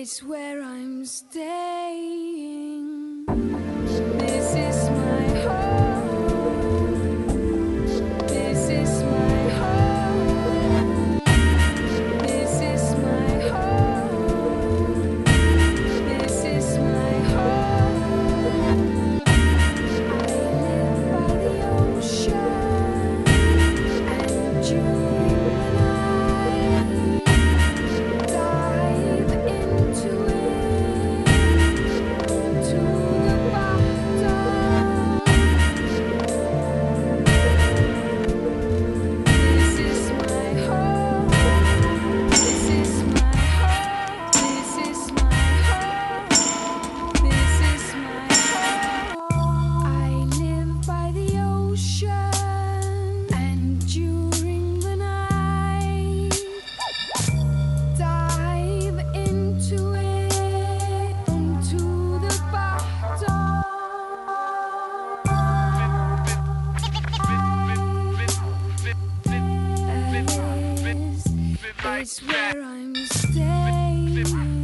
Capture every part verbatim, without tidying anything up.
is where I'm staying. This is my home. This is my home. This is my home. This is my home. I live by the ocean, and during the night, dive into it, to the bottom. This is my home. This is my home. This is my home. This is my home. I live by the ocean, and during the night, dive into it, to the bottom. This is where I'm staying.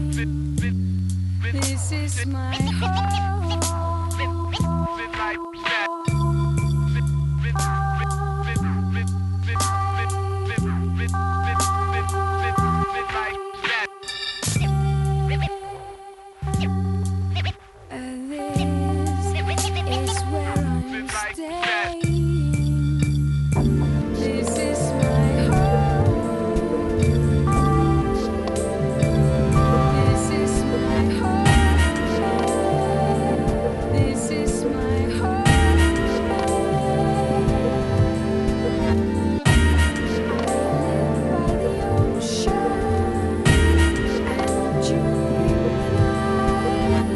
This is my home. This is where I'm staying. This is my home. This is my home. This is my home. I live by the ocean, and during the night,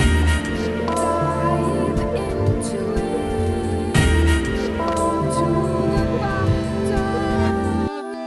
dive into it, to the bottom.